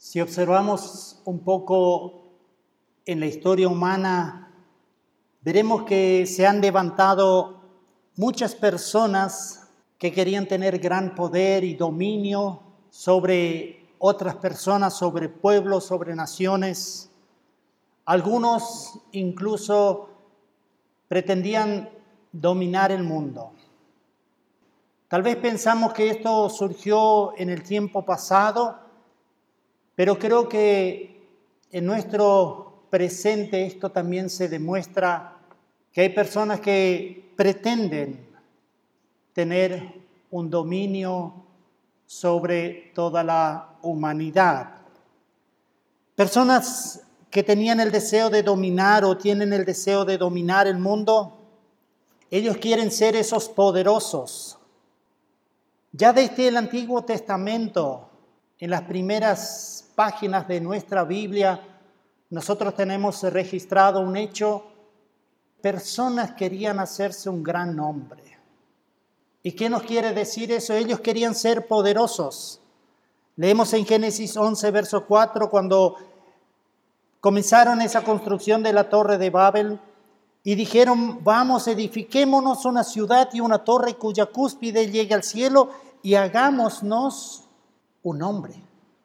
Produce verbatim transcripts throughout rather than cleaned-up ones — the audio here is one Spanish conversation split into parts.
Si observamos un poco en la historia humana, veremos que se han levantado muchas personas que querían tener gran poder y dominio sobre otras personas, sobre pueblos, sobre naciones. Algunos incluso pretendían dominar el mundo. Tal vez pensamos que esto surgió en el tiempo pasado, pero creo que en nuestro presente esto también se demuestra que hay personas que pretenden tener un dominio sobre toda la humanidad. Personas que tenían el deseo de dominar o tienen el deseo de dominar el mundo, ellos quieren ser esos poderosos. Ya desde el Antiguo Testamento, en las primeras páginas de nuestra Biblia, nosotros tenemos registrado un hecho. Personas querían hacerse un gran nombre. ¿Y qué nos quiere decir eso? Ellos querían ser poderosos. Leemos en Génesis once, verso cuatro, cuando comenzaron esa construcción de la torre de Babel y dijeron, vamos, edifiquémonos una ciudad y una torre cuya cúspide llegue al cielo y hagámonos un nombre.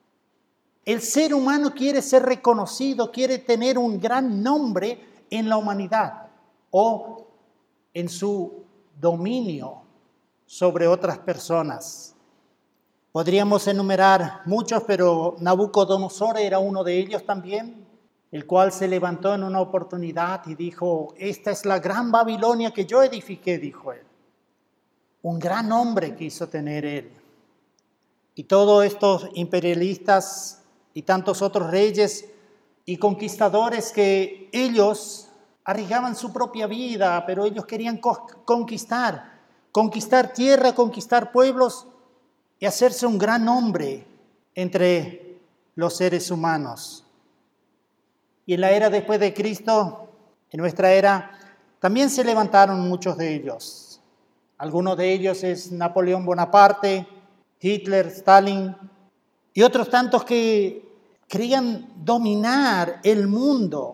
El ser humano quiere ser reconocido, quiere tener un gran nombre en la humanidad o en su dominio sobre otras personas. Podríamos enumerar muchos, pero Nabucodonosor era uno de ellos también, el cual se levantó en una oportunidad y dijo, esta es la gran Babilonia que yo edifiqué, dijo él. Un gran hombre quiso tener él. Y todos estos imperialistas y tantos otros reyes y conquistadores que ellos arriesgaban su propia vida, pero ellos querían co- conquistar, conquistar tierra, conquistar pueblos y hacerse un gran nombre entre los seres humanos. Y en la era después de Cristo, en nuestra era, también se levantaron muchos de ellos. Algunos de ellos es Napoleón Bonaparte, Hitler, Stalin y otros tantos que querían dominar el mundo.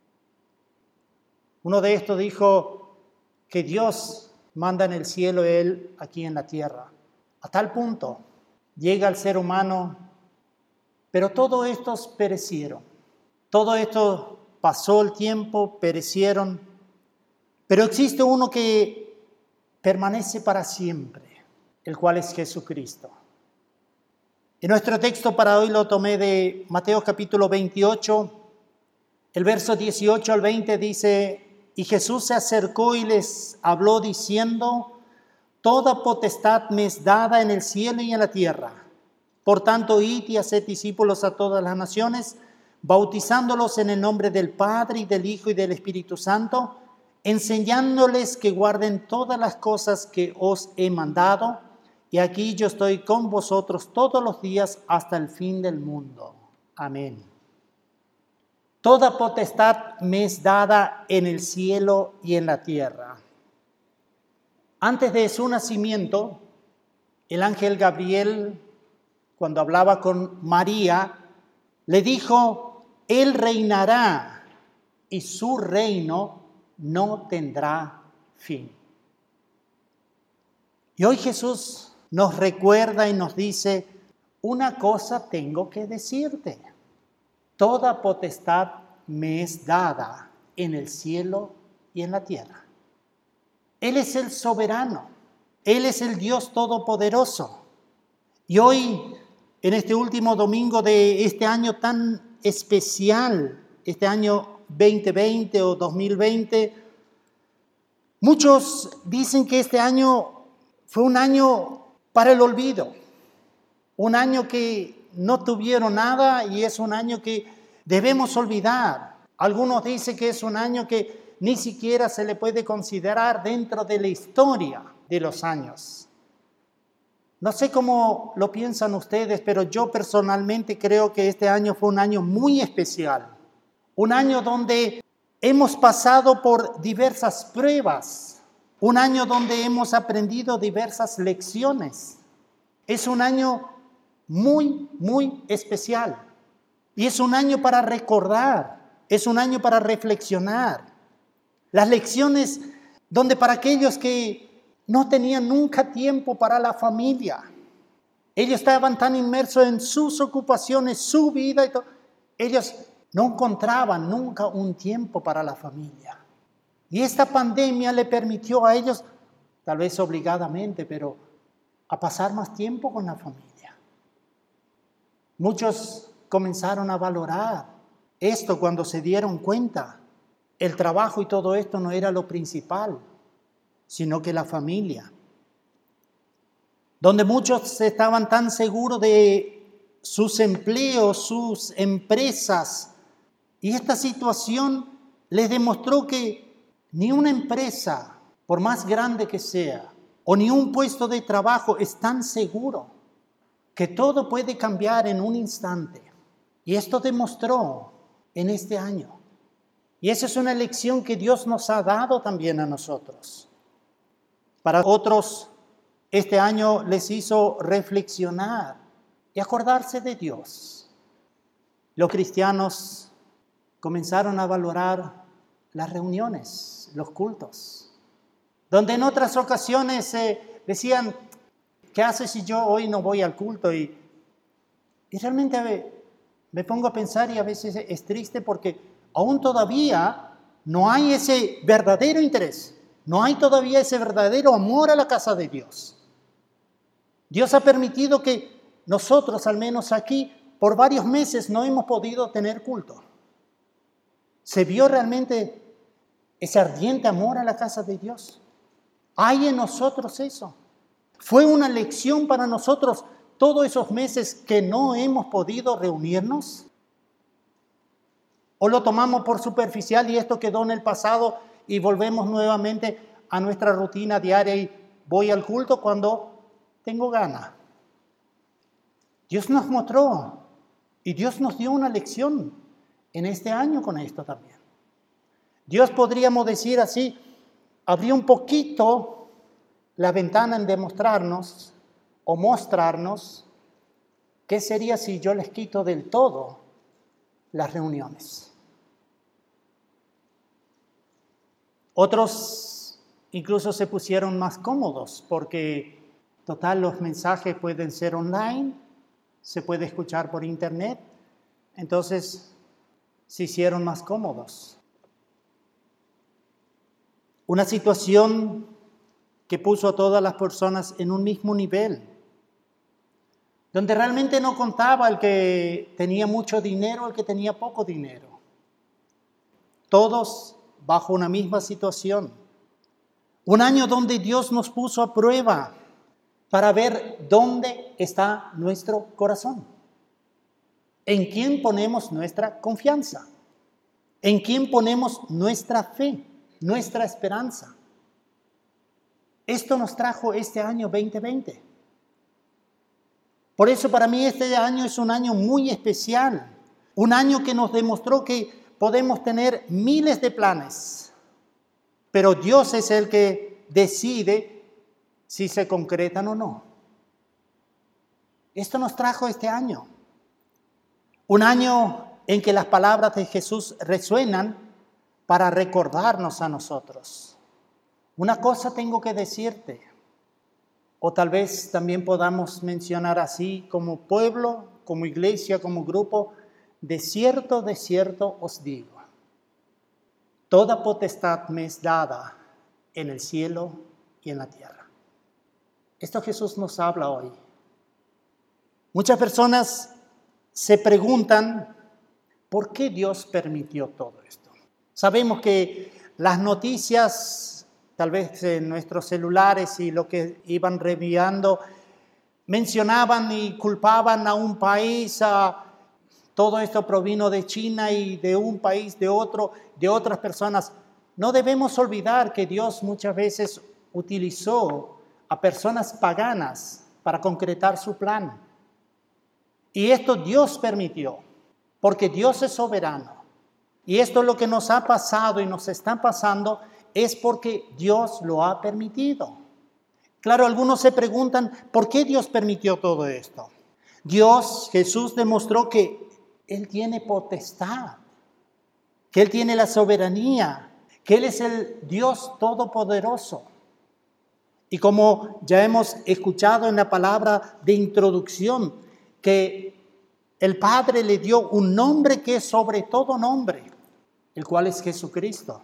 Uno de estos dijo que Dios manda en el cielo y Él aquí en la tierra. A tal punto llega el ser humano, pero todos estos perecieron. Todo esto pasó el tiempo, perecieron, pero existe uno que permanece para siempre, el cual es Jesucristo. En nuestro texto para hoy lo tomé de Mateo capítulo veintiocho, el verso dieciocho al veinte dice, y Jesús se acercó y les habló diciendo, toda potestad me es dada en el cielo y en la tierra. Por tanto, id y haced discípulos a todas las naciones, bautizándolos en el nombre del Padre y del Hijo y del Espíritu Santo, enseñándoles que guarden todas las cosas que os he mandado, y aquí yo estoy con vosotros todos los días hasta el fin del mundo. Amén. Toda potestad me es dada en el cielo y en la tierra. Antes de su nacimiento, el ángel Gabriel, cuando hablaba con María, le dijo, Él reinará y su reino no tendrá fin. Y hoy Jesús nos recuerda y nos dice, una cosa tengo que decirte. Toda potestad me es dada en el cielo y en la tierra. Él es el soberano. Él es el Dios todopoderoso. Y hoy, en este último domingo de este año tan especial, este año veinte veinte o dos mil veinte, muchos dicen que este año fue un año para el olvido, un año que no tuvieron nada y es un año que debemos olvidar. Algunos dicen que es un año que ni siquiera se le puede considerar dentro de la historia de los años. No sé cómo lo piensan ustedes, pero yo personalmente creo que este año fue un año muy especial. Un año donde hemos pasado por diversas pruebas. Un año donde hemos aprendido diversas lecciones. Es un año muy, muy especial. Y es un año para recordar, es un año para reflexionar. Las lecciones donde para aquellos que no tenían nunca tiempo para la familia, ellos estaban tan inmersos en sus ocupaciones, su vida, y todo, ellos no encontraban nunca un tiempo para la familia. Y esta pandemia le permitió a ellos, tal vez obligadamente, pero a pasar más tiempo con la familia. Muchos comenzaron a valorar esto cuando se dieron cuenta. El trabajo y todo esto no era lo principal, sino que la familia. Donde muchos estaban tan seguros de sus empleos, sus empresas. Y esta situación les demostró que ni una empresa, por más grande que sea, o ni un puesto de trabajo es tan seguro, que todo puede cambiar en un instante. Y esto demostró en este año. Y esa es una lección que Dios nos ha dado también a nosotros. Para otros, este año les hizo reflexionar y acordarse de Dios. Los cristianos comenzaron a valorar las reuniones, los cultos, donde en otras ocasiones eh, decían, ¿qué haces si yo hoy no voy al culto? Y, y realmente a ver, me pongo a pensar y a veces es triste porque aún todavía no hay ese verdadero interés, no hay todavía ese verdadero amor a la casa de Dios. Dios ha permitido que nosotros, al menos aquí, por varios meses no hemos podido tener culto. ¿Se vio realmente ese ardiente amor a la casa de Dios? ¿Hay en nosotros eso? ¿Fue una lección para nosotros todos esos meses que no hemos podido reunirnos? ¿O lo tomamos por superficial y esto quedó en el pasado y volvemos nuevamente a nuestra rutina diaria y voy al culto cuando tengo ganas? Dios nos mostró y Dios nos dio una lección en este año con esto también. Dios, podríamos decir así, abrió un poquito la ventana en demostrarnos o mostrarnos qué sería si yo les quito del todo las reuniones. Otros incluso se pusieron más cómodos porque total los mensajes pueden ser online, se puede escuchar por internet, entonces se hicieron más cómodos. Una situación que puso a todas las personas en un mismo nivel, donde realmente no contaba el que tenía mucho dinero, el que tenía poco dinero. Todos bajo una misma situación. Un año donde Dios nos puso a prueba para ver dónde está nuestro corazón. ¿En quién ponemos nuestra confianza? ¿En quién ponemos nuestra fe, nuestra esperanza? Esto nos trajo este año veinte veinte. Por eso para mí este año es un año muy especial. Un año que nos demostró que podemos tener miles de planes, pero Dios es el que decide si se concretan o no. Esto nos trajo este año. Un año en que las palabras de Jesús resuenan para recordarnos a nosotros. Una cosa tengo que decirte, o tal vez también podamos mencionar así como pueblo, como iglesia, como grupo, de cierto, de cierto os digo, toda potestad me es dada en el cielo y en la tierra. Esto Jesús nos habla hoy. Muchas personas se preguntan, ¿por qué Dios permitió todo esto? Sabemos que las noticias, tal vez en nuestros celulares y lo que iban reenviando, mencionaban y culpaban a un país, a todo esto provino de China y de un país, de otro, de otras personas. No debemos olvidar que Dios muchas veces utilizó a personas paganas para concretar su plan. Y esto Dios permitió, porque Dios es soberano. Y esto es lo que nos ha pasado y nos está pasando, es porque Dios lo ha permitido. Claro, algunos se preguntan, ¿por qué Dios permitió todo esto? Dios, Jesús demostró que Él tiene potestad, que Él tiene la soberanía, que Él es el Dios todopoderoso. Y como ya hemos escuchado en la palabra de introducción, que el Padre le dio un nombre que es sobre todo nombre, el cual es Jesucristo.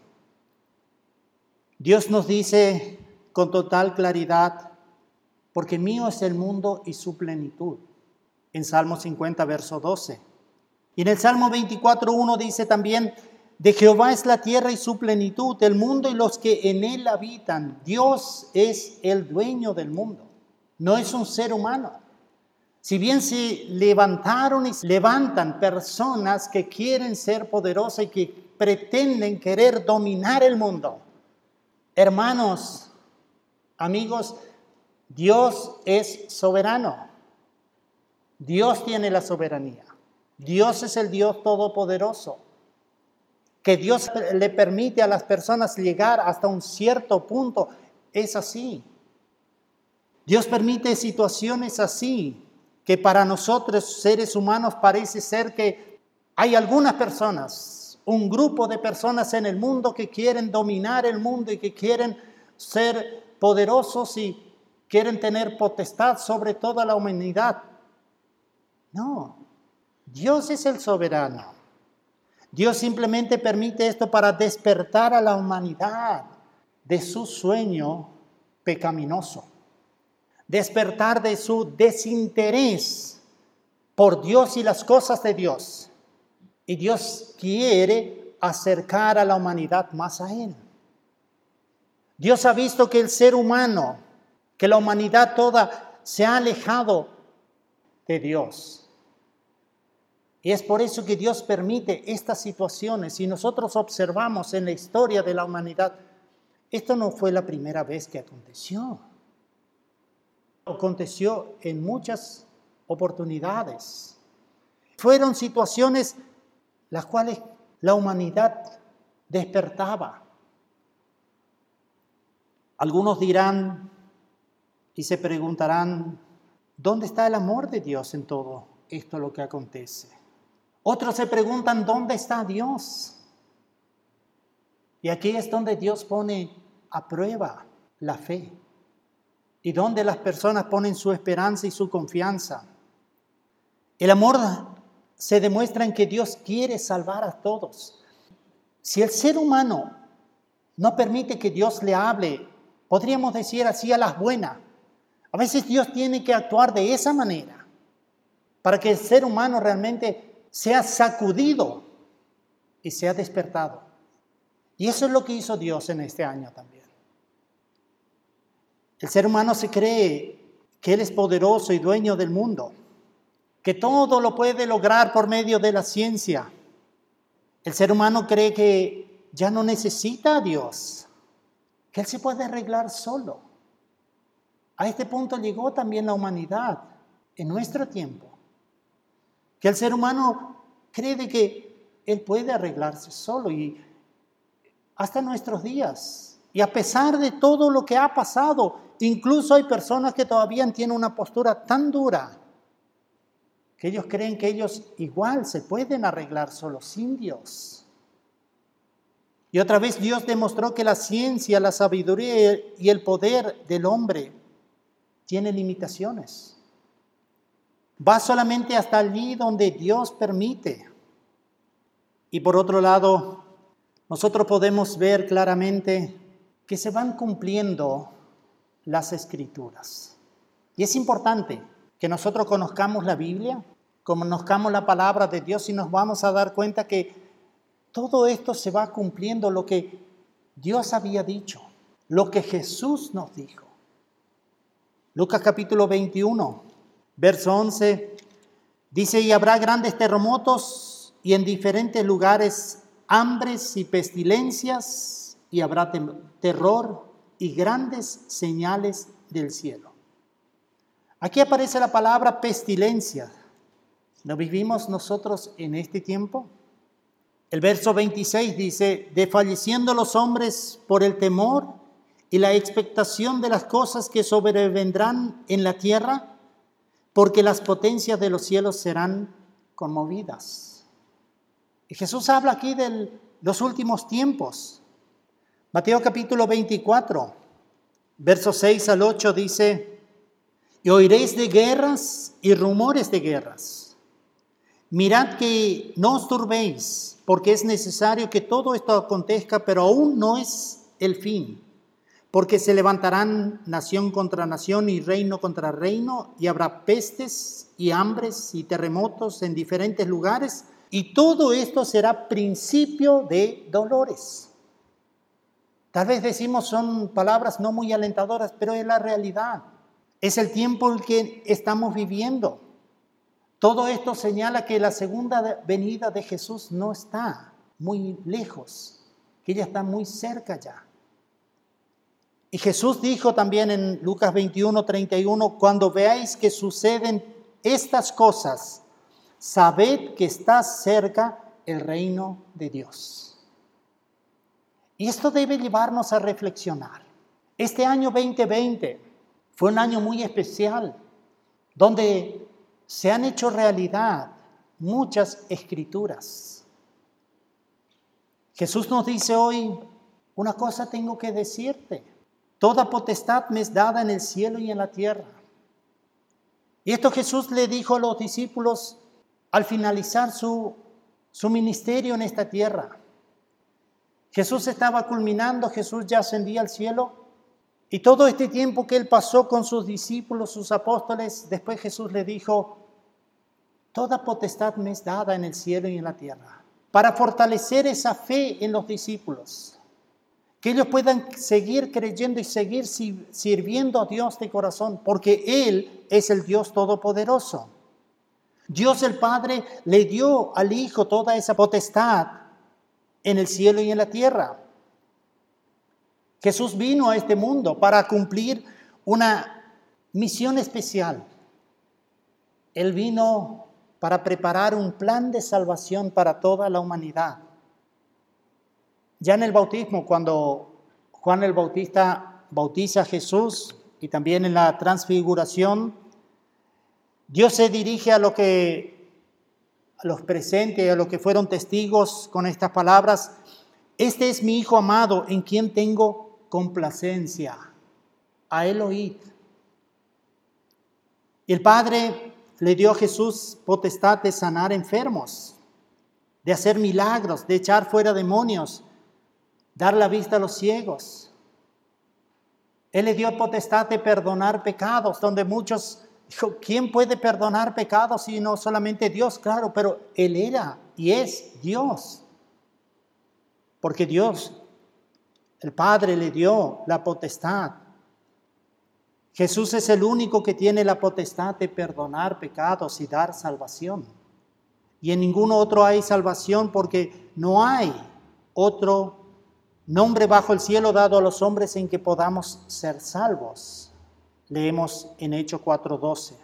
Dios nos dice con total claridad, porque mío es el mundo y su plenitud, en Salmo cincuenta, verso doce. Y en el Salmo veinticuatro, uno dice también, de Jehová es la tierra y su plenitud, el mundo y los que en él habitan. Dios es el dueño del mundo, no es un ser humano. Si bien se levantaron y se levantan personas que quieren ser poderosas y que pretenden querer dominar el mundo, hermanos, amigos, Dios es soberano. Dios tiene la soberanía. Dios es el Dios todopoderoso. Que Dios le permite a las personas llegar hasta un cierto punto, es así. Dios permite situaciones así, que para nosotros seres humanos parece ser que hay algunas personas, un grupo de personas en el mundo que quieren dominar el mundo y que quieren ser poderosos y quieren tener potestad sobre toda la humanidad. No, Dios es el soberano. Dios simplemente permite esto para despertar a la humanidad de su sueño pecaminoso. Despertar de su desinterés por Dios y las cosas de Dios. Y Dios quiere acercar a la humanidad más a Él. Dios ha visto que el ser humano, que la humanidad toda se ha alejado de Dios. Y es por eso que Dios permite estas situaciones. Si nosotros observamos en la historia de la humanidad, esto no fue la primera vez que aconteció. Aconteció en muchas oportunidades. Fueron situaciones las cuales la humanidad despertaba. Algunos dirán y se preguntarán, ¿dónde está el amor de Dios en todo esto lo que acontece? Otros se preguntan, ¿dónde está Dios? Y aquí es donde Dios pone a prueba la fe. Y donde las personas ponen su esperanza y su confianza. El amor se demuestra en que Dios quiere salvar a todos. Si el ser humano no permite que Dios le hable, podríamos decir así a las buenas. A veces Dios tiene que actuar de esa manera para que el ser humano realmente sea sacudido y sea despertado. Y eso es lo que hizo Dios en este año también. El ser humano se cree que Él es poderoso y dueño del mundo, que todo lo puede lograr por medio de la ciencia. El ser humano cree que ya no necesita a Dios, que Él se puede arreglar solo. A este punto llegó también la humanidad en nuestro tiempo. Que el ser humano cree de que Él puede arreglarse solo y hasta nuestros días. Y a pesar de todo lo que ha pasado, incluso hay personas que todavía tienen una postura tan dura que ellos creen que ellos igual se pueden arreglar solo sin Dios. Y otra vez Dios demostró que la ciencia, la sabiduría y el poder del hombre tienen limitaciones. Va solamente hasta allí donde Dios permite. Y por otro lado, nosotros podemos ver claramente que se van cumpliendo las Escrituras. Y es importante que nosotros conozcamos la Biblia, conozcamos la palabra de Dios y nos vamos a dar cuenta que todo esto se va cumpliendo lo que Dios había dicho, lo que Jesús nos dijo. Lucas capítulo veintiuno, verso once, dice, y habrá grandes terremotos y en diferentes lugares hambres y pestilencias y habrá tem- terror y grandes señales del cielo. Aquí aparece la palabra pestilencia. ¿No vivimos nosotros en este tiempo? El verso veintiséis dice, desfalleciendo los hombres por el temor y la expectación de las cosas que sobrevendrán en la tierra, porque las potencias de los cielos serán conmovidas. Y Jesús habla aquí de los últimos tiempos. Mateo capítulo veinticuatro, versos seis al ocho dice: y oiréis de guerras y rumores de guerras. Mirad que no os turbéis, porque es necesario que todo esto acontezca, pero aún no es el fin. Porque se levantarán nación contra nación y reino contra reino, y habrá pestes y hambres y terremotos en diferentes lugares, y todo esto será principio de dolores. Tal vez decimos son palabras no muy alentadoras, pero es la realidad. Es el tiempo en el que estamos viviendo. Todo esto señala que la segunda venida de Jesús no está muy lejos, que ella está muy cerca ya. Y Jesús dijo también en Lucas veintiuno, treinta y uno, cuando veáis que suceden estas cosas, sabed que está cerca el reino de Dios. Y esto debe llevarnos a reflexionar. Este año veinte veinte fue un año muy especial, donde se han hecho realidad muchas escrituras. Jesús nos dice hoy, una cosa tengo que decirte. Toda potestad me es dada en el cielo y en la tierra. Y esto Jesús le dijo a los discípulos al finalizar su, su ministerio en esta tierra. Jesús estaba culminando, Jesús ya ascendía al cielo. Y todo este tiempo que él pasó con sus discípulos, sus apóstoles, después Jesús le dijo, toda potestad me es dada en el cielo y en la tierra. Para fortalecer esa fe en los discípulos. Que ellos puedan seguir creyendo y seguir sirviendo a Dios de corazón, porque Él es el Dios Todopoderoso. Dios el Padre le dio al Hijo toda esa potestad en el cielo y en la tierra. Jesús vino a este mundo para cumplir una misión especial. Él vino para preparar un plan de salvación para toda la humanidad. Ya en el bautismo, cuando Juan el Bautista bautiza a Jesús y también en la transfiguración, Dios se dirige a, lo que, a los presentes, a los que fueron testigos con estas palabras, este es mi Hijo amado en quien tengo complacencia, a él oíd. Y el Padre le dio a Jesús potestad de sanar enfermos, de hacer milagros, de echar fuera demonios, dar la vista a los ciegos. Él le dio potestad de perdonar pecados, donde muchos dijo, ¿quién puede perdonar pecados si no solamente Dios? Claro, pero Él era y es Dios. Porque Dios, el Padre, le dio la potestad. Jesús es el único que tiene la potestad de perdonar pecados y dar salvación. Y en ningún otro hay salvación porque no hay otro nombre bajo el cielo dado a los hombres en que podamos ser salvos. Leemos en Hechos cuatro doce.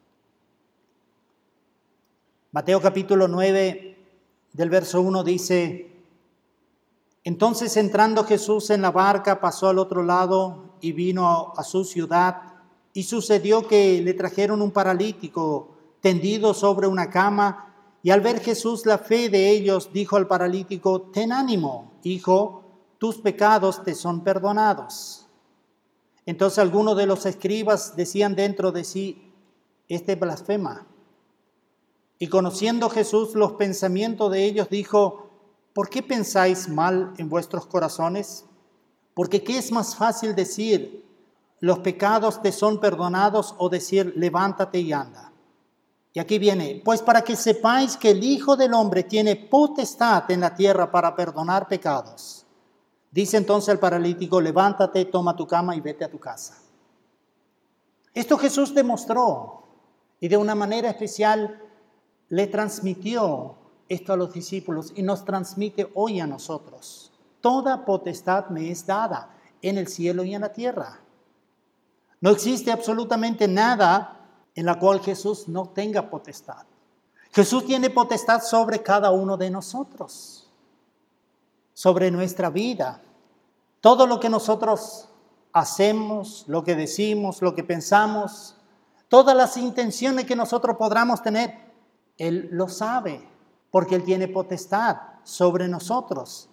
Mateo capítulo nueve del verso uno dice, entonces entrando Jesús en la barca pasó al otro lado y vino a su ciudad, y sucedió que le trajeron un paralítico tendido sobre una cama, y al ver Jesús la fe de ellos, dijo al paralítico, ten ánimo, hijo, tus pecados te son perdonados. Entonces algunos de los escribas decían dentro de sí, este blasfema. Y conociendo Jesús los pensamientos de ellos, dijo, ¿por qué pensáis mal en vuestros corazones? Porque ¿qué es más fácil decir, los pecados te son perdonados, o decir, levántate y anda? Y aquí viene, pues para que sepáis que el Hijo del Hombre tiene potestad en la tierra para perdonar pecados. Dice entonces al paralítico, levántate, toma tu cama y vete a tu casa. Esto Jesús demostró y de una manera especial le transmitió esto a los discípulos y nos transmite hoy a nosotros. Toda potestad me es dada en el cielo y en la tierra. No existe absolutamente nada en la cual Jesús no tenga potestad. Jesús tiene potestad sobre cada uno de nosotros, sobre nuestra vida. Todo lo que nosotros hacemos, lo que decimos, lo que pensamos, todas las intenciones que nosotros podamos tener, Él lo sabe. porque Él tiene potestad sobre nosotros.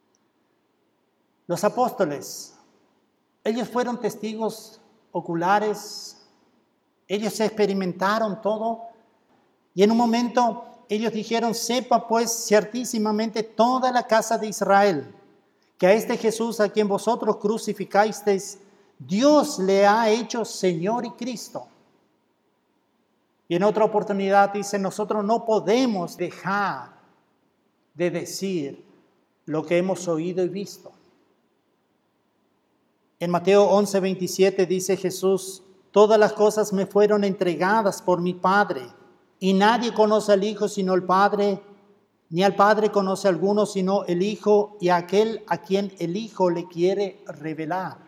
Los apóstoles, ellos fueron testigos oculares, ellos experimentaron todo, y en un momento ellos dijeron: sepa pues ciertísimamente toda la casa de Israel, que a este Jesús a quien vosotros crucificasteis, Dios le ha hecho Señor y Cristo. Y en otra oportunidad dice: nosotros no podemos dejar de decir lo que hemos oído y visto. En Mateo once, veintisiete dice Jesús: todas las cosas me fueron entregadas por mi Padre, y nadie conoce al Hijo sino el Padre, ni al Padre conoce a alguno sino el Hijo, y a aquel a quien el Hijo le quiere revelar.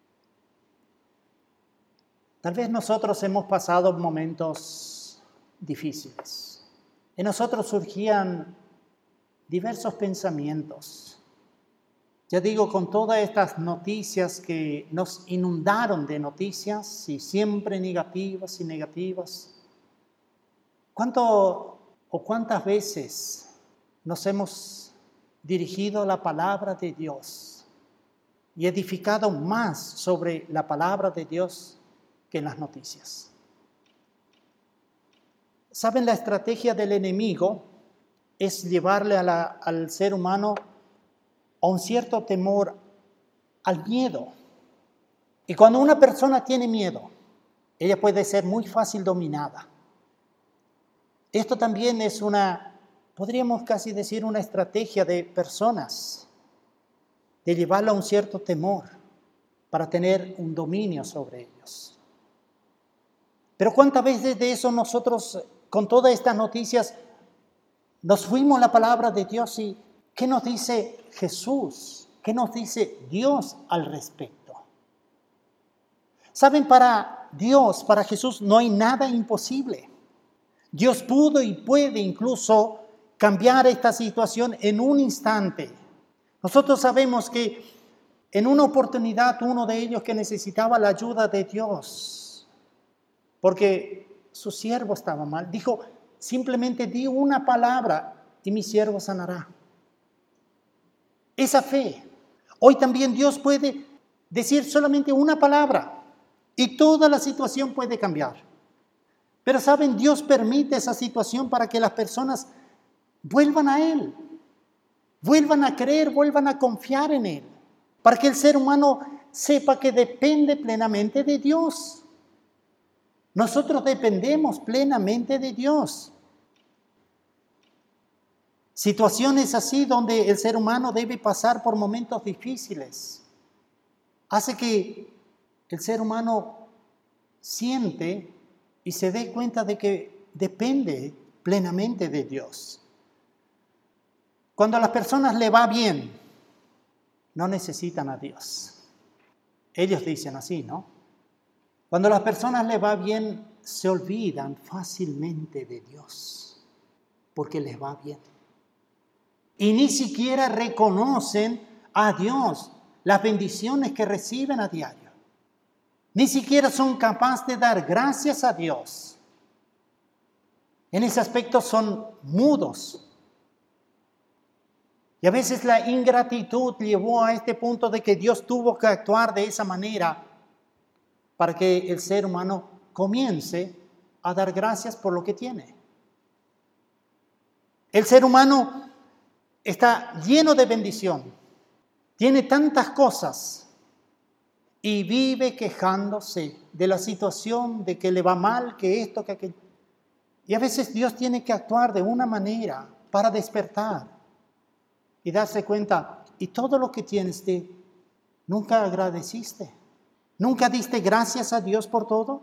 Tal vez nosotros hemos pasado momentos difíciles. En nosotros surgían diversos pensamientos. Ya digo, con todas estas noticias que nos inundaron de noticias y siempre negativas y negativas. ¿Cuánto o cuántas veces nos hemos dirigido a la palabra de Dios y edificado más sobre la palabra de Dios que en las noticias? ¿Saben? La estrategia del enemigo es llevarle a la, al ser humano a un cierto temor, al miedo. Y cuando una persona tiene miedo, ella puede ser muy fácil dominada. Esto también es una, podríamos casi decir, una estrategia de personas, de llevarla a un cierto temor para tener un dominio sobre ellos. Pero ¿cuántas veces de eso nosotros, con todas estas noticias, nos fuimos a la palabra de Dios y ¿qué nos dice Jesús? ¿Qué nos dice Dios al respecto? Saben, para Dios, para Jesús, no hay nada imposible. Dios pudo y puede incluso cambiar esta situación en un instante. Nosotros sabemos que en una oportunidad uno de ellos que necesitaba la ayuda de Dios, porque su siervo estaba mal, dijo: simplemente di una palabra y mi siervo sanará. Esa fe. Hoy también Dios puede decir solamente una palabra y toda la situación puede cambiar. Pero saben, Dios permite esa situación para que las personas vuelvan a Él, vuelvan a creer, vuelvan a confiar en Él, para que el ser humano sepa que depende plenamente de Dios. Nosotros dependemos plenamente de Dios. Situaciones así donde el ser humano debe pasar por momentos difíciles, hace que el ser humano siente y se dé cuenta de que depende plenamente de Dios. Cuando a las personas le va bien, no necesitan a Dios. Ellos dicen así, ¿no? Cuando a las personas le va bien, se olvidan fácilmente de Dios, porque les va bien. Y ni siquiera reconocen a Dios, las bendiciones que reciben a diario. Ni siquiera son capaces de dar gracias a Dios. En ese aspecto son mudos. Y a veces la ingratitud llevó a este punto de que Dios tuvo que actuar de esa manera para que el ser humano comience a dar gracias por lo que tiene. El ser humano está lleno de bendición, tiene tantas cosas y vive quejándose de la situación, de que le va mal, que esto, que aquello. Y a veces Dios tiene que actuar de una manera para despertar y darse cuenta, y todo lo que tienes, de, ¿nunca agradeciste? ¿Nunca diste gracias a Dios por todo?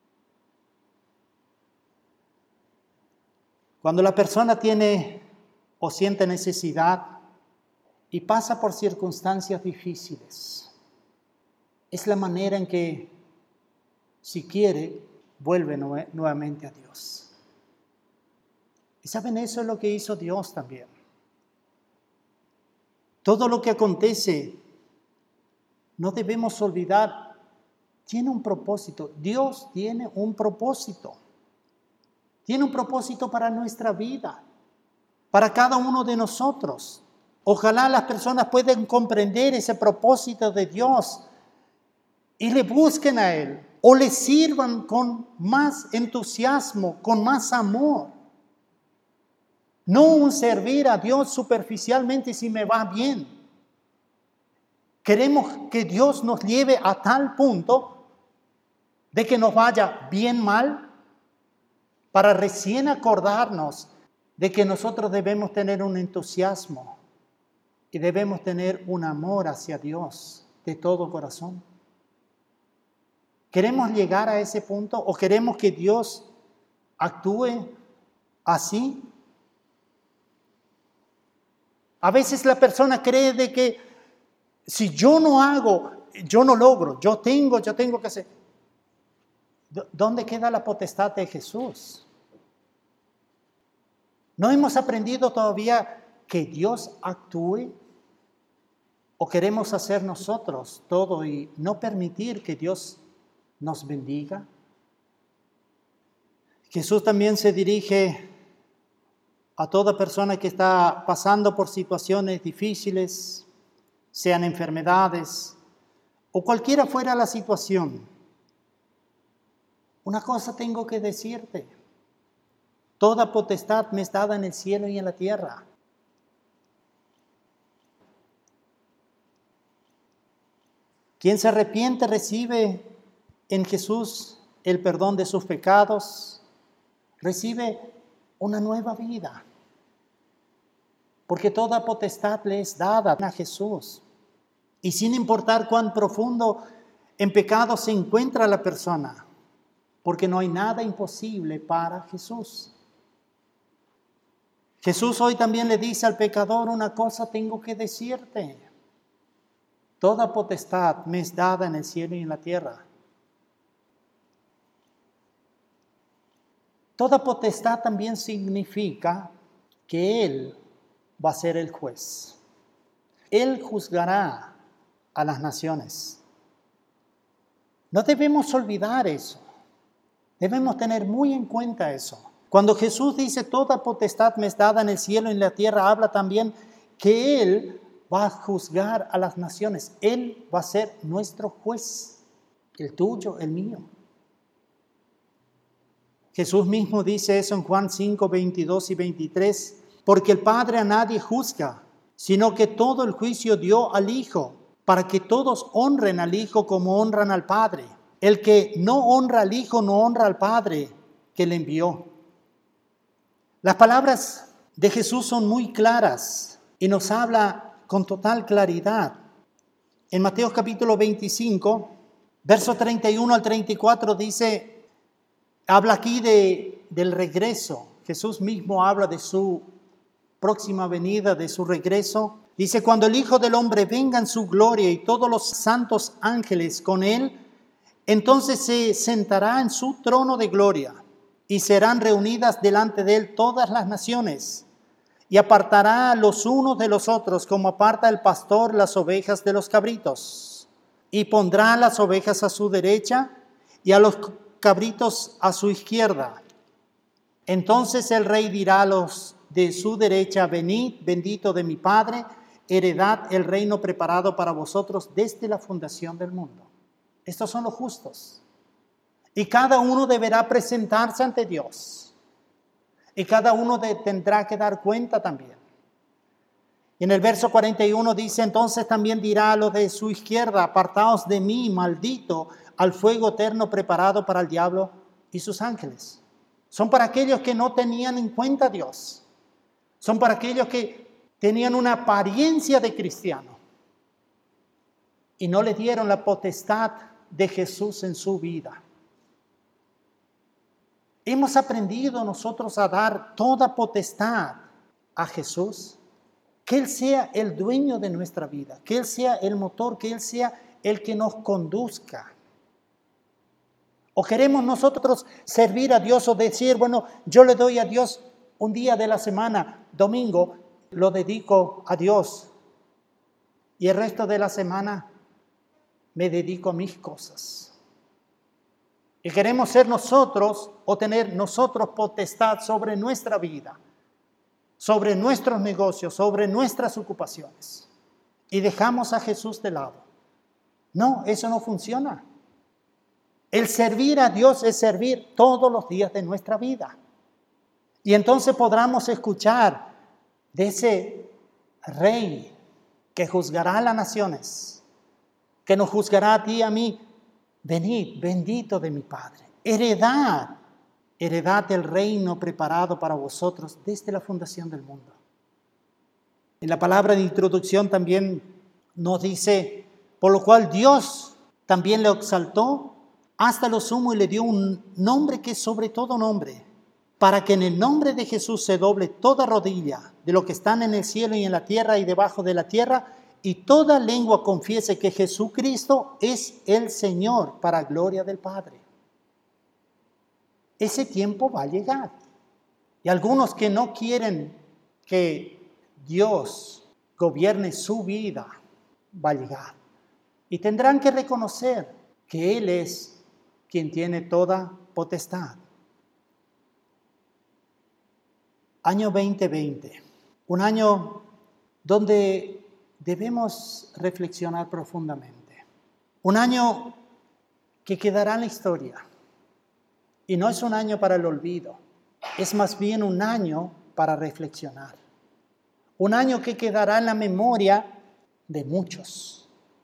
Cuando la persona tiene o siente necesidad y pasa por circunstancias difíciles, es la manera en que, si quiere, vuelve nue- nuevamente a Dios. Y saben, eso es lo que hizo Dios también. Todo lo que acontece, no debemos olvidar, tiene un propósito. Dios tiene un propósito. Tiene un propósito para nuestra vida. para cada uno de nosotros. Ojalá las personas puedan comprender ese propósito de Dios y le busquen a Él o le sirvan con más entusiasmo, con más amor. No un servir a Dios superficialmente si me va bien. Queremos que Dios nos lleve a tal punto de que nos vaya bien mal para recién acordarnos de que nosotros debemos tener un entusiasmo y debemos tener un amor hacia Dios de todo corazón. ¿Queremos llegar a ese punto o queremos que Dios actúe así? A veces la persona cree de que si yo no hago, yo no logro, yo tengo, yo tengo que hacer. ¿Dónde queda la potestad de Jesús? ¿No hemos aprendido todavía que Dios actúe? ¿O queremos hacer nosotros todo y no permitir que Dios nos bendiga? Jesús también se dirige a toda persona que está pasando por situaciones difíciles, sean enfermedades o cualquiera fuera la situación. Una cosa tengo que decirte: toda potestad me es dada en el cielo y en la tierra. Quien se arrepiente recibe en Jesús el perdón de sus pecados, recibe una nueva vida, porque toda potestad le es dada a Jesús. Y sin importar cuán profundo en pecado se encuentra la persona, porque no hay nada imposible para Jesús. Jesús hoy también le dice al pecador: una cosa tengo que decirte. Toda potestad me es dada en el cielo y en la tierra. Toda potestad también significa que Él va a ser el juez. Él juzgará a las naciones. No debemos olvidar eso. Debemos tener muy en cuenta eso. Cuando Jesús dice toda potestad me es dada en el cielo y en la tierra, habla también que Él va a juzgar a las naciones. Él va a ser nuestro juez, el tuyo, el mío. Jesús mismo dice eso en Juan cinco, veintidós y veintitrés, porque el Padre a nadie juzga, sino que todo el juicio dio al Hijo, para que todos honren al Hijo como honran al Padre. El que no honra al Hijo no honra al Padre que le envió. Las palabras de Jesús son muy claras y nos habla con total claridad. En Mateo capítulo veinticinco, verso treinta y uno al treinta y cuatro dice, habla aquí de, del regreso. Jesús mismo habla de su próxima venida, de su regreso. Dice: cuando el Hijo del Hombre venga en su gloria y todos los santos ángeles con él, entonces se sentará en su trono de gloria y serán reunidas delante de él todas las naciones. Y apartará a los unos de los otros, como aparta el pastor las ovejas de los cabritos. Y pondrá las ovejas a su derecha y a los cabritos a su izquierda. Entonces el rey dirá a los de su derecha: venid, bendito de mi Padre, heredad el reino preparado para vosotros desde la fundación del mundo. Estos son los justos. Y cada uno deberá presentarse ante Dios. Y cada uno de, tendrá que dar cuenta también. Y en el verso cuarenta y uno dice: entonces también dirá a los de su izquierda: apartaos de mí, maldito, al fuego eterno preparado para el diablo y sus ángeles. Son para aquellos que no tenían en cuenta a Dios. Son para aquellos que tenían una apariencia de cristiano y no le dieron la potestad de Jesús en su vida. Hemos aprendido nosotros a dar toda potestad a Jesús, que Él sea el dueño de nuestra vida, que Él sea el motor, que Él sea el que nos conduzca. ¿O queremos nosotros servir a Dios o decir, bueno, yo le doy a Dios un día de la semana, domingo, lo dedico a Dios y el resto de la semana me dedico a mis cosas? Y queremos ser nosotros o tener nosotros potestad sobre nuestra vida. sobre nuestros negocios, sobre nuestras ocupaciones, y dejamos a Jesús de lado. No, eso no funciona. El servir a Dios es servir todos los días de nuestra vida. Y entonces podremos escuchar de ese Rey que juzgará a las naciones, que nos juzgará a ti y a mí. Venid, bendito de mi Padre, heredad, heredad el reino preparado para vosotros desde la fundación del mundo. En la palabra de introducción también nos dice, por lo cual Dios también le exaltó hasta lo sumo y le dio un nombre que es sobre todo nombre, para que en el nombre de Jesús se doble toda rodilla de lo que están en el cielo y en la tierra y debajo de la tierra, y toda lengua confiese que Jesucristo es el Señor, para gloria del Padre. Ese tiempo va a llegar. Y algunos que no quieren que Dios gobierne su vida, va a llegar. Y tendrán que reconocer que Él es quien tiene toda potestad. Año veinte veinte, un año donde debemos reflexionar profundamente. Un año que quedará en la historia. Y no es un año para el olvido, es más bien un año para reflexionar. Un año que quedará en la memoria de muchos.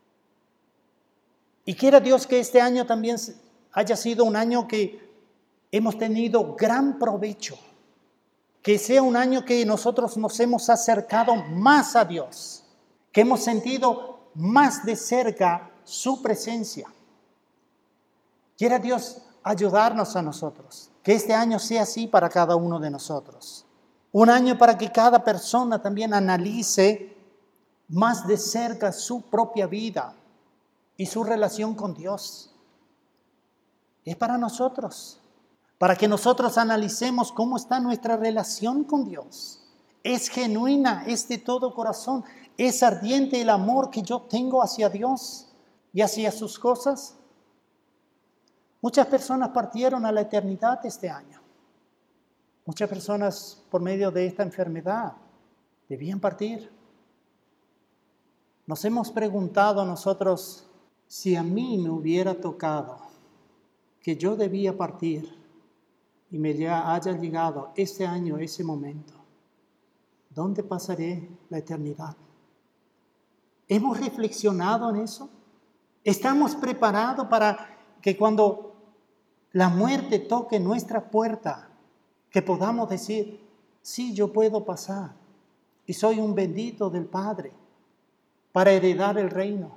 Y quiera Dios que este año también haya sido un año que hemos tenido gran provecho. Que sea un año que nosotros nos hemos acercado más a Dios. Que hemos sentido más de cerca su presencia. Quiera Dios ayudarnos a nosotros, que este año sea así para cada uno de nosotros. Un año para que cada persona también analice más de cerca su propia vida y su relación con Dios. Es para nosotros, para que nosotros analicemos cómo está nuestra relación con Dios. Es genuina, es de todo corazón. ¿Es ardiente el amor que yo tengo hacia Dios y hacia sus cosas? Muchas personas partieron a la eternidad este año. Muchas personas por medio de esta enfermedad debían partir. Nos hemos preguntado nosotros, si a mí me hubiera tocado que yo debía partir y me haya llegado este año, ese momento, ¿dónde pasaré la eternidad? ¿Hemos reflexionado en eso? ¿Estamos preparados para que cuando la muerte toque nuestra puerta, que podamos decir, sí, yo puedo pasar y soy un bendito del Padre para heredar el reino?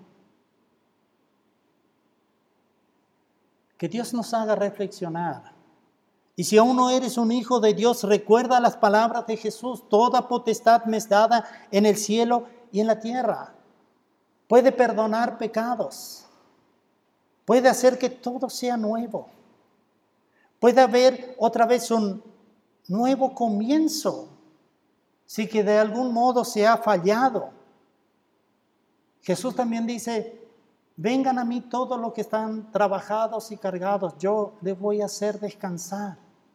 Que Dios nos haga reflexionar. Y si aún no eres un hijo de Dios, recuerda las palabras de Jesús, toda potestad me es dada en el cielo y en la tierra. Puede perdonar pecados. Puede hacer que todo sea nuevo. Puede haber otra vez un nuevo comienzo. Si que de algún modo se ha fallado. Jesús también dice, vengan a mí todos los que están trabajados y cargados. Yo les voy a hacer descansar.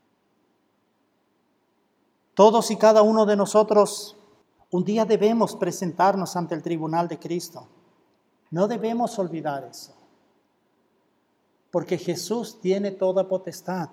Todos y cada uno de nosotros un día debemos presentarnos ante el tribunal de Cristo. No debemos olvidar eso. Porque Jesús tiene toda potestad.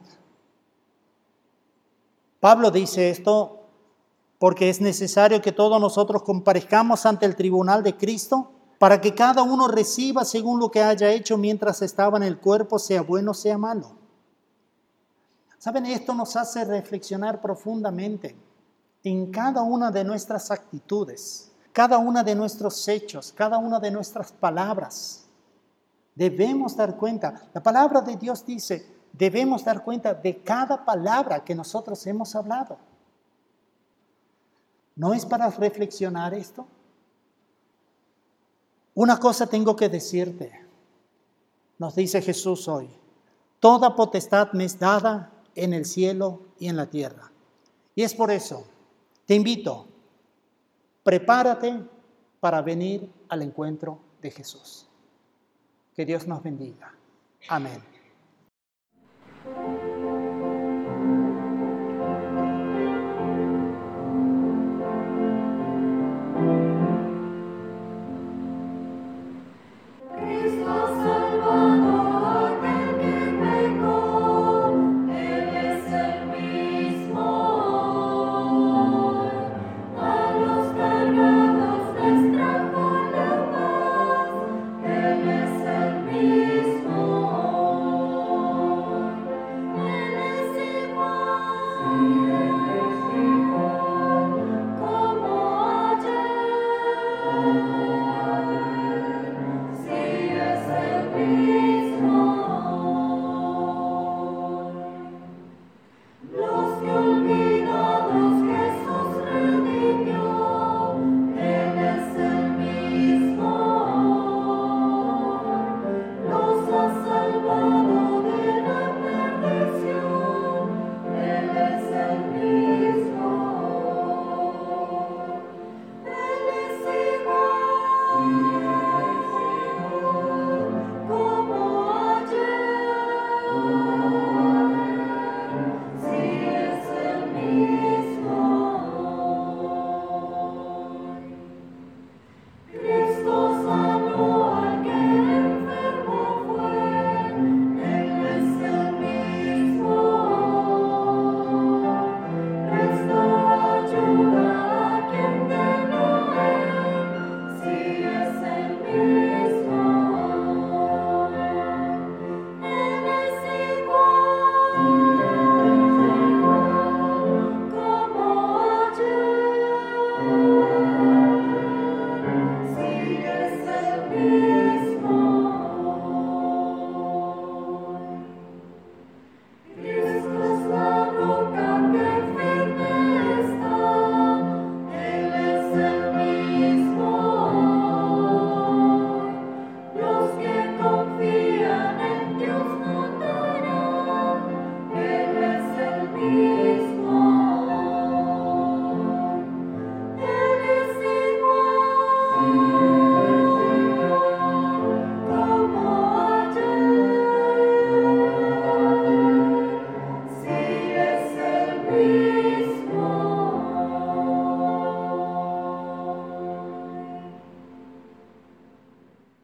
Pablo dice esto porque es necesario que todos nosotros comparezcamos ante el tribunal de Cristo para que cada uno reciba según lo que haya hecho mientras estaba en el cuerpo, sea bueno o sea malo. ¿Saben? Esto nos hace reflexionar profundamente en cada una de nuestras actitudes, cada una de nuestros hechos, cada una de nuestras palabras. Debemos dar cuenta. La palabra de Dios dice, debemos dar cuenta de cada palabra que nosotros hemos hablado. ¿No es para reflexionar esto? Una cosa tengo que decirte, nos dice Jesús hoy. Toda potestad me es dada en el cielo y en la tierra. Y es por eso, te invito, prepárate para venir al encuentro de Jesús. Que Dios nos bendiga. Amén.